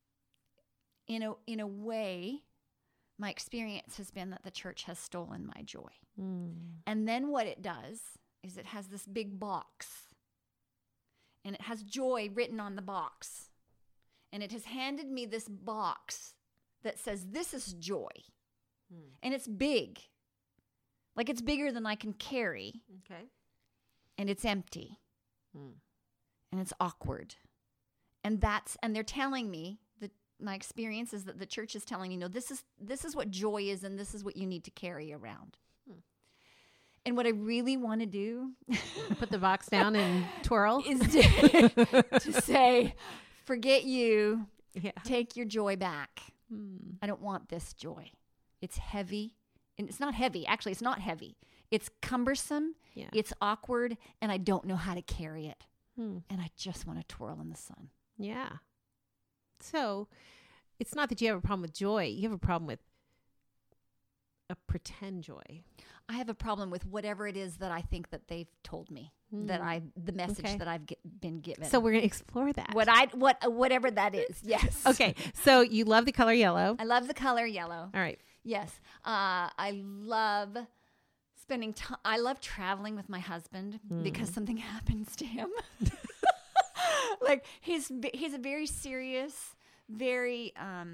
a way, my experience has been that the church has stolen my joy. And then what it does is it has this big box, and it has joy written on the box. And it has handed me this box that says, this is joy. And it's big. Like, it's bigger than I can carry. Okay. And it's empty. And it's awkward. And they're telling me that my experience is that the church is telling me, no, this is what joy is, and this is what you need to carry around. And what I really want to do, put the box down and twirl, is to say, forget you, take your joy back. I don't want this joy. It's heavy. And it's not heavy. Actually, it's not heavy. It's cumbersome. Yeah. It's awkward. And I don't know how to carry it. And I just want to twirl in the sun. Yeah. So it's not that you have a problem with joy. You have a problem with a pretend joy. I have a problem with whatever it is that I think that they've told me, the message that I've been given. So we're going to explore that. Whatever that is. Yes. Okay. So you love the color yellow. I love the color yellow. All right. Yes. I love spending time. I love traveling with my husband because something happens to him. Like he's a very serious, very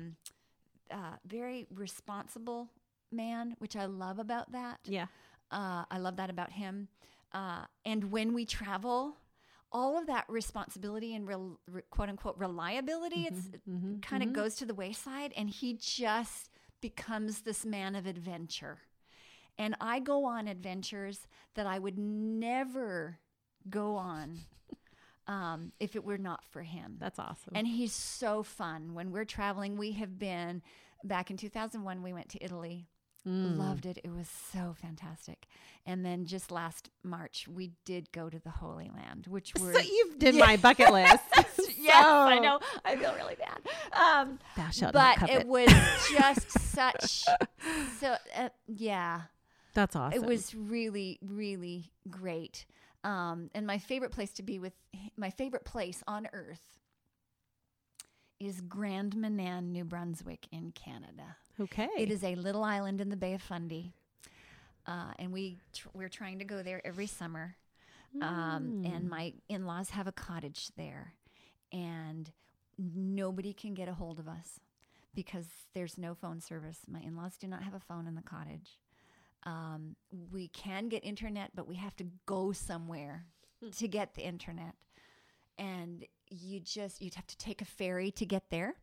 responsible man, which I love about that. Yeah. I love that about him. And when we travel, all of that responsibility and quote unquote reliability, it's kind of goes to the wayside, and he just becomes this man of adventure. And I go on adventures that I would never go on if it were not for him. That's awesome. And he's so fun. When we're traveling, we have been, back in 2001, we went to Italy. Loved it. It was so fantastic. And then just last March, we did go to the Holy Land, which were... So you did my bucket list. Yes, I know. I feel really bad. Thou shalt not covet. It was just such... yeah. That's awesome. It was really, really great. And my favorite place on earth is Grand Manan, New Brunswick in Canada. Okay. It is a little island in the Bay of Fundy. And we're trying to go there every summer. And my in-laws have a cottage there. And nobody can get a hold of us because there's no phone service. My in-laws do not have a phone in the cottage. We can get internet, but we have to go somewhere to get the internet. And you'd have to take a ferry to get there.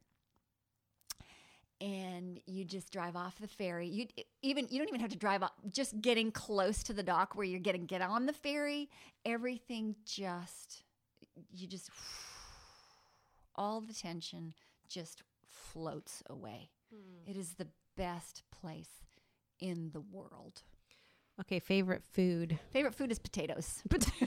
And you just drive off the ferry. You don't even have to drive off. Just getting close to the dock where you're getting get on the ferry, everything all the tension just floats away. It is the best place in the world. Okay, favorite food. Favorite food is potatoes.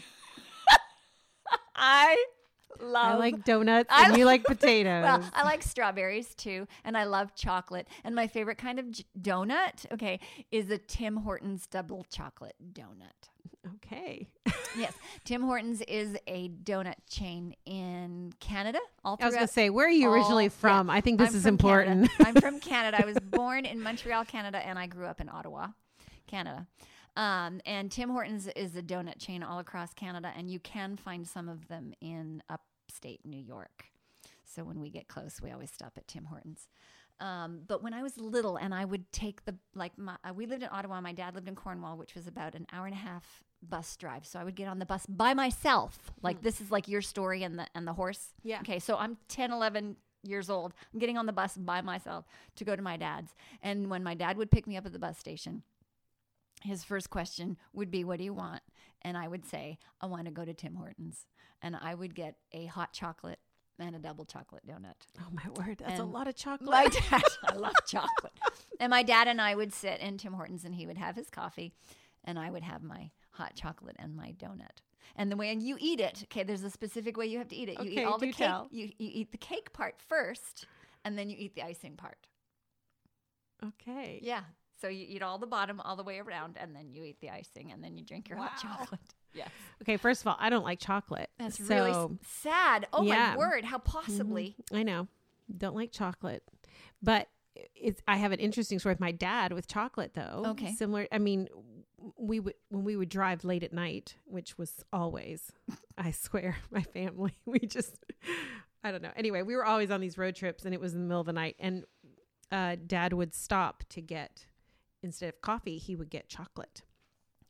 I like donuts and you like potatoes. Well, I like strawberries too, and I love chocolate. And my favorite kind of donut, is a Tim Hortons double chocolate donut. Okay. Yes, Tim Hortons is a donut chain in Canada. I was going to say, where are you originally from? Yeah. I think this is important. I'm from Canada. I was born in Montreal, Canada, and I grew up in Ottawa, Canada. And Tim Hortons is a donut chain all across Canada, and you can find some of them in upstate New York. So when we get close, we always stop at Tim Hortons. But when I was little, and I would take we lived in Ottawa. My dad lived in Cornwall, which was about an hour and a half bus drive. So I would get on the bus by myself. This is like your story and the horse. Yeah. Okay. So I'm 10, 11 years old. I'm getting on the bus by myself to go to my dad's. And when my dad would pick me up at the bus station, his first question would be, "What do you want?" And I would say, "I want to go to Tim Hortons." And I would get a hot chocolate and a double chocolate donut. Oh, my word. That's a lot of chocolate. My dad, I love chocolate. And my dad and I would sit in Tim Hortons, and he would have his coffee, and I would have my hot chocolate and my donut. And the way you eat it, there's a specific way you have to eat it. You eat all the cake. You eat the cake part first, and then you eat the icing part. Okay. Yeah. So you eat all the bottom all the way around, and then you eat the icing, and then you drink your hot chocolate. Yes. Okay, first of all, I don't like chocolate. That's really sad. Oh, my word. How possibly? I know. Don't like chocolate. But I have an interesting story with my dad with chocolate, though. Okay. Similar. I mean, when we would drive late at night, which was always, I swear, my family, I don't know. Anyway, we were always on these road trips, and it was in the middle of the night. And Dad would stop to get, instead of coffee, he would get chocolate.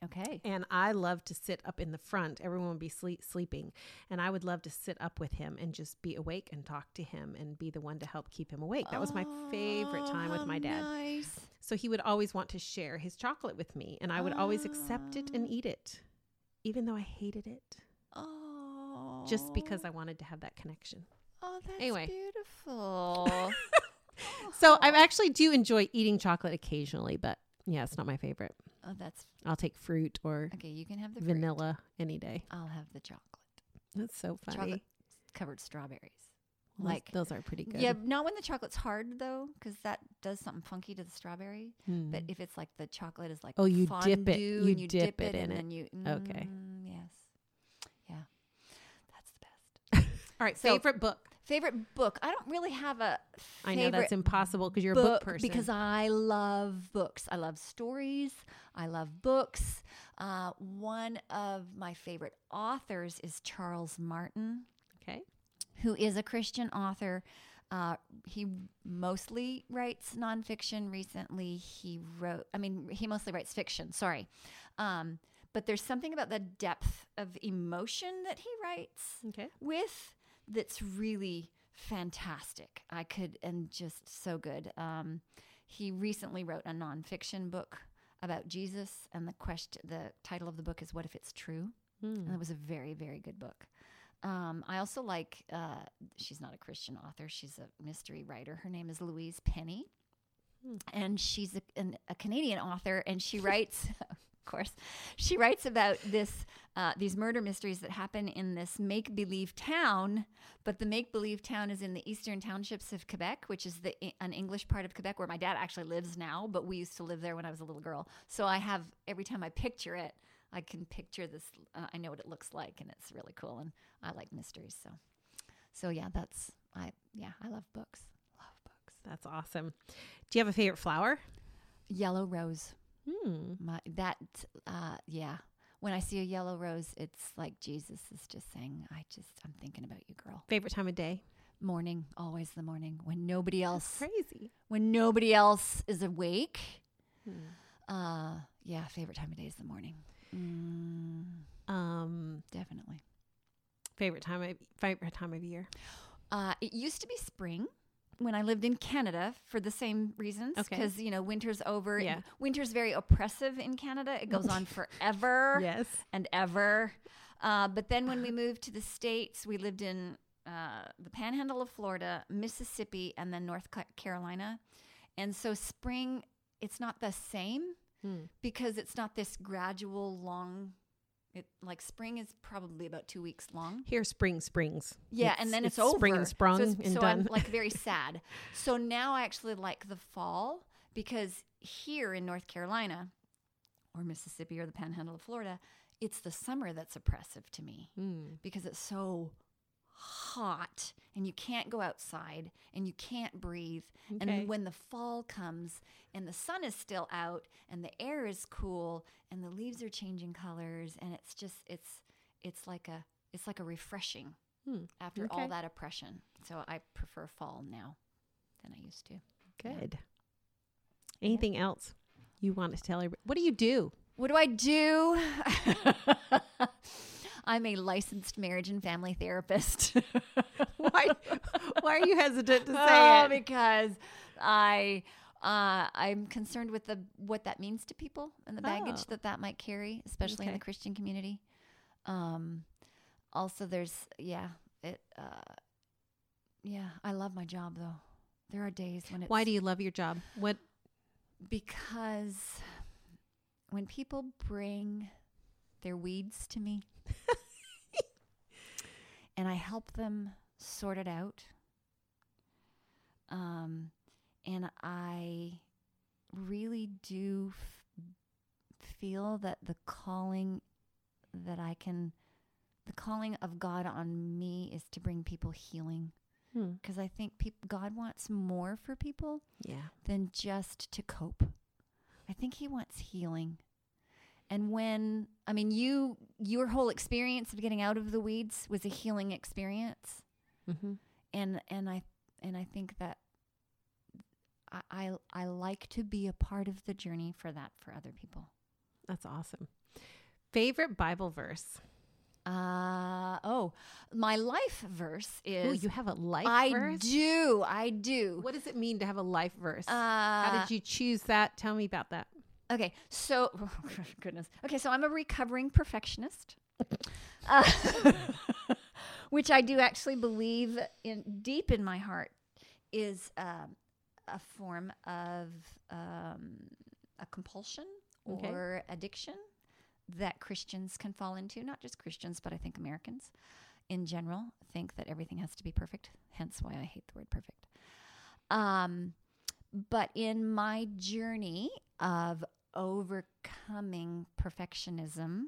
Okay. And I love to sit up in the front. Everyone would be sleeping. And I would love to sit up with him and just be awake and talk to him and be the one to help keep him awake. That was my favorite time with my dad. Nice. So he would always want to share his chocolate with me. And I would always accept it and eat it, even though I hated it. Oh. Just because I wanted to have that connection. Oh, that's anyway. Beautiful. So I actually do enjoy eating chocolate occasionally, but yeah, it's not my favorite. Oh, that's I'll take fruit or okay. You can have the vanilla any day. I'll have the chocolate. That's so funny. Chocolate covered strawberries. Those are pretty good. Yeah, not when the chocolate's hard though, because that does something funky to the strawberry. But if it's like the chocolate is like you fondue dip it, you dip it in it. Okay. Yes. Yeah. That's the best. All right. So, Favorite book. I don't really have a favorite. I know that's impossible because you're a book person. Because I love books. I love stories. I love books. One of my favorite authors is Charles Martin. Okay. Who is a Christian author. He mostly writes nonfiction. Recently, he mostly writes fiction. Sorry. But there's something about the depth of emotion that he writes with that's really fantastic. And just so good. He recently wrote a nonfiction book about Jesus, and the title of the book is "What If It's True?" And it was a very, very good book. I also like. She's not a Christian author; she's a mystery writer. Her name is Louise Penny, and she's a Canadian author, and she writes. Of course, she writes about these murder mysteries that happen in this make-believe town, but the make-believe town is in the eastern townships of Quebec, which is an English part of Quebec where my dad actually lives now, but we used to live there when I was a little girl. So every time I picture it, I can picture this. I know what it looks like, and it's really cool, and I like mysteries. So yeah, I love books. Love books. That's awesome. Do you have a favorite flower? Yellow rose. When I see a yellow rose, it's like Jesus is just saying, I'm thinking about you, girl. Favorite time of day? Morning, always the morning when nobody else. That's crazy. When nobody else is awake. Favorite time of day is the morning. Definitely. Favorite time of year? It used to be spring. When I lived in Canada for the same reasons, because winter's over. Yeah. Winter's very oppressive in Canada. It goes on forever and ever. But then when we moved to the States, we lived in the Panhandle of Florida, Mississippi, and then North Carolina. And so spring, it's not the same because it's not this gradual long. Spring is probably about 2 weeks long. Here, springs. Yeah, and then it's over. Spring and sprung and done. I'm very sad. So now I actually like the fall because here in North Carolina or Mississippi or the Panhandle of Florida, it's the summer that's oppressive to me because it's so hot and you can't go outside and you can't breathe. Okay. And when the fall comes and the sun is still out and the air is cool and the leaves are changing colors and it's just it's like a refreshing after all that oppression. So I prefer fall now than I used to. Good. Yeah. Anything else you want to tell everybody? What do you do? What do I do? I'm a licensed marriage and family therapist. Why are you hesitant to say it? Because I'm concerned with what that means to people and the baggage that might carry, especially in the Christian community. Also, I love my job though. There are days when it's... Why do you love your job? What? Because when people bring their weeds to me and I help them sort it out, and I really do feel that the calling of God on me is to bring people healing. Because I think God wants more for people than just to cope. I think he wants healing. And your whole experience of getting out of the weeds was a healing experience. Mm-hmm. And I think that I like to be a part of the journey for other people. That's awesome. Favorite Bible verse? My life verse is... Oh, you have a life verse? I do. What does it mean to have a life verse? How did you choose that? Tell me about that. Okay, so... Oh, goodness. Okay, so I'm a recovering perfectionist. Which I do actually believe deep in my heart is a form of a compulsion or addiction that Christians can fall into. Not just Christians, but I think Americans in general think that everything has to be perfect. Hence why I hate the word perfect. But in my journey of overcoming perfectionism,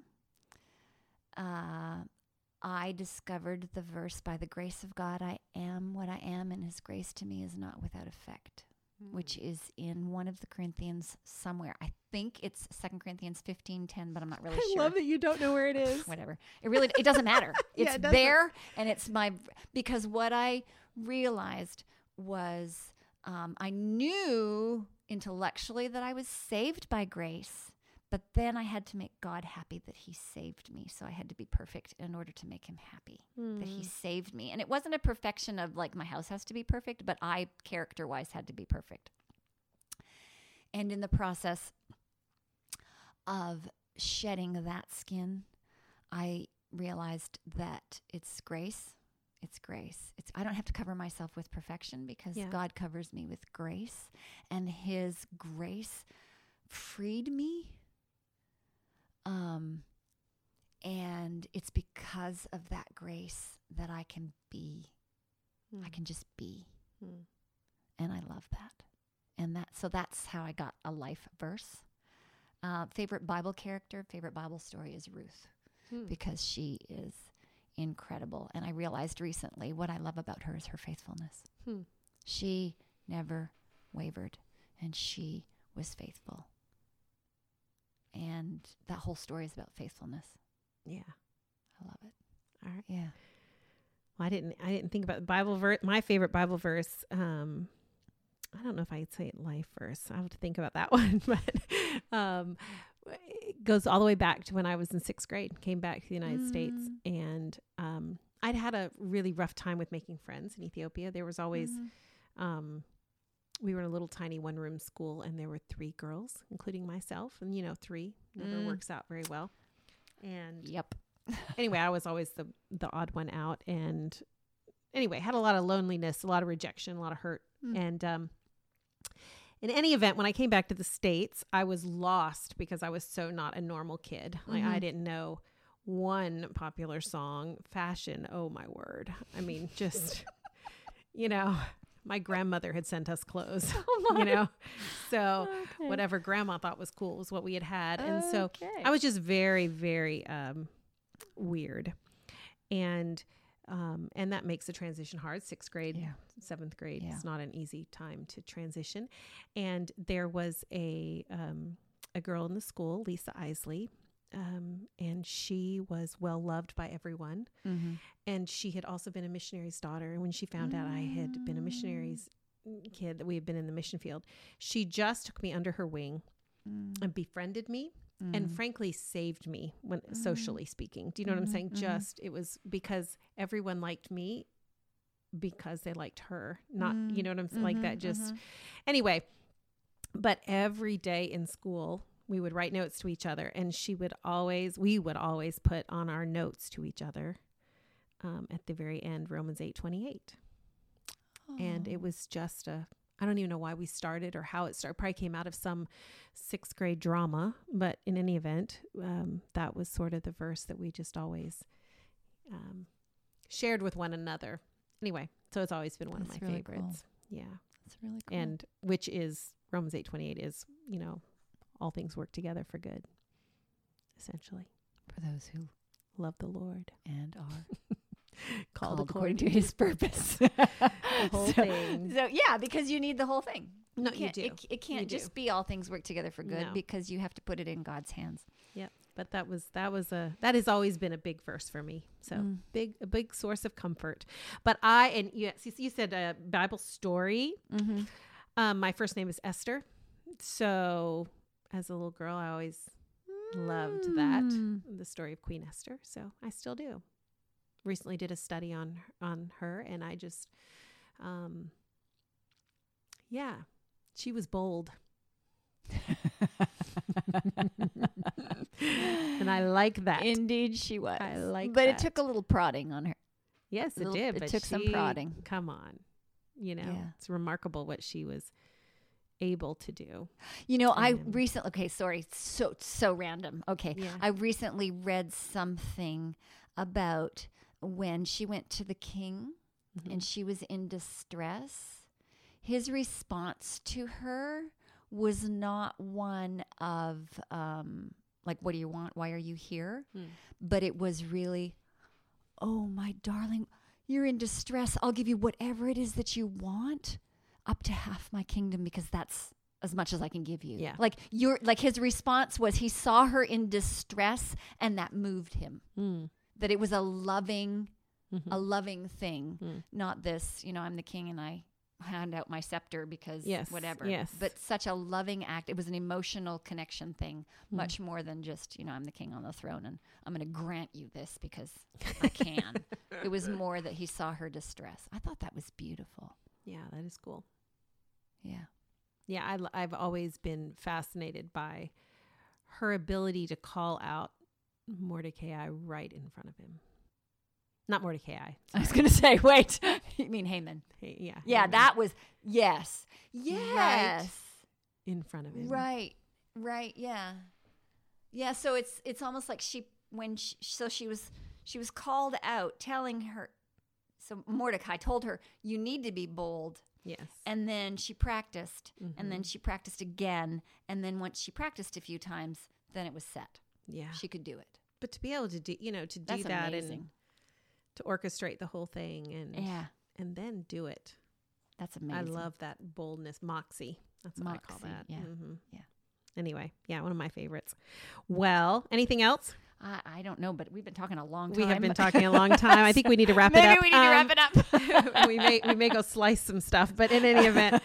I discovered the verse, by the grace of God, I am what I am, and his grace to me is not without effect, which is in one of the Corinthians somewhere. I think it's 2 Corinthians 15:10, but I'm not really sure. I love that you don't know where it is. Whatever. It doesn't matter. It's it there, and it's because what I realized was I knew intellectually that I was saved by grace, but then I had to make God happy that he saved me. So I had to be perfect in order to make him happy that he saved me. And it wasn't a perfection of like my house has to be perfect, but I character-wise had to be perfect. And in the process of shedding that skin, I realized that it's grace. It's grace. I don't have to cover myself with perfection because God covers me with grace, and his grace freed me. And it's because of that grace that I can be. I can just be. And I love that. And so that's how I got a life verse. Favorite Bible character, favorite Bible story is Ruth, because she is incredible. And I realized recently what I love about her is her faithfulness. She never wavered, and she was faithful. And that whole story is about faithfulness. Yeah. I love it. All right. Yeah. Well, I didn't think about the Bible verse. My favorite Bible verse, I don't know if I'd say life verse. I have to think about that one, but it goes all the way back to when I was in 6th grade, came back to the United States, and I'd had a really rough time with making friends in Ethiopia. There was always, we were in a little tiny one-room school, and there were 3 girls, including myself, and 3 never works out very well. And anyway, I was always the odd one out, and anyway, had a lot of loneliness, a lot of rejection, a lot of hurt, and in any event, when I came back to the States, I was lost because I was so not a normal kid. Like I didn't know one popular song, fashion. Oh my word. I mean, just, my grandmother had sent us clothes, so whatever grandma thought was cool was what we had. And so I was just very, very, weird. And that makes the transition hard. 6th grade, 7th grade. It's not an easy time to transition. And there was a girl in the school, Lisa Isley, and she was well loved by everyone. And she had also been a missionary's daughter. And when she found out I had been a missionary's kid, that we had been in the mission field, she just took me under her wing and befriended me. And frankly, saved me when socially speaking. Do you know what I'm saying? It was because everyone liked me because they liked her. Not, you know what I'm saying? Like that just, anyway. But every day in school, we would write notes to each other, and we would always put on our notes to each other at the very end, Romans 8:28. And it was just I don't even know why we started or how it started. Probably came out of some 6th grade drama, but in any event, that was sort of the verse that we just always shared with one another. Anyway, so it's always been one of my favorites. Cool. Yeah. That's really cool. And which is Romans 8:28 is, all things work together for good, essentially. For those who love the Lord and are called according to his purpose. The whole thing. So yeah, because you need the whole thing. No, you do. It can't just be all things work together for good, because you have to put it in God's hands. Yep. But that has always been a big verse for me. So a big source of comfort. But you said a Bible story. My first name is Esther. So as a little girl, I always Loved that, the story of Queen Esther. So I still do. Recently did a study on her, and I just, she was bold. And I like that. Indeed she was. I like but that. It took a little prodding on her. Yes, it did. It took some prodding. Come on. It's remarkable what she was able to do. I recently, okay, sorry, so random. Okay. Yeah. I recently read something about when she went to the king and she was in distress. His response to her was not one of like, what do you want? Why are you here? But it was really, oh, my darling, you're in distress. I'll give you whatever it is that you want, up to half my kingdom, because that's as much as I can give you. Yeah. Like his response was, he saw her in distress, and that moved him. That it was a loving thing, not this, I'm the king and I hand out my scepter because whatever. Yes. But such a loving act. It was an emotional connection thing, much more than just, I'm the king on the throne and I'm going to grant you this because I can. It was more that he saw her distress. I thought that was beautiful. Yeah, that is cool. Yeah. Yeah, I've always been fascinated by her ability to call out Mordecai right in front of him. Not Mordecai. I was going to say, wait, you mean Haman? Yeah. Yeah, Haman. That was, yes. Yes. Right in front of him. Right. Yeah. Yeah. So it's almost like she was called out, telling her. So Mordecai told her, you need to be bold. Yes. And then she practiced, and then she practiced again. And then once she practiced a few times, then it was set. Yeah. She could do it. But to be able to do, That's that amazing. And to orchestrate the whole thing and then do it. That's amazing. I love that boldness, moxie. That's what I call that. Yeah. Yeah. Anyway, one of my favorites. Well, anything else? I don't know, but we've been talking a long time. We have been talking a long time. I think we need to wrap it up. Maybe we need to wrap it up. we may go slice some stuff, but in any event,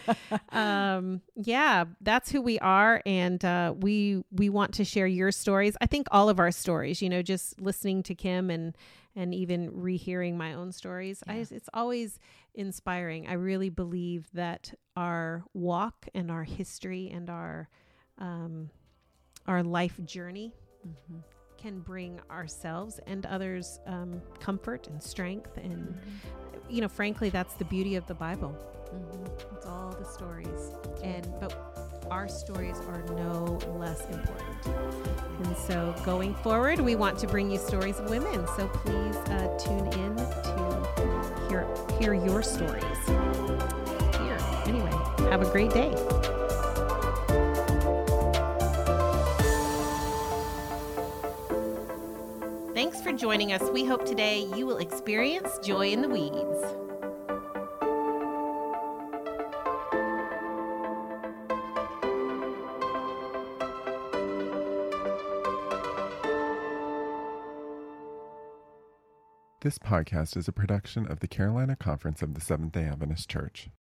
that's who we are, and we want to share your stories. I think all of our stories. Just listening to Kim and even rehearing my own stories, it's always inspiring. I really believe that our walk and our history and our life journey can bring ourselves and others comfort and strength. And, frankly, that's the beauty of the Bible. It's all the stories. But our stories are no less important. And so going forward, we want to bring you stories of women. So please tune in to hear your stories. Anyway, have a great day. Thanks for joining us. We hope today you will experience joy in the weeds. This podcast is a production of the Carolina Conference of the Seventh-day Adventist Church.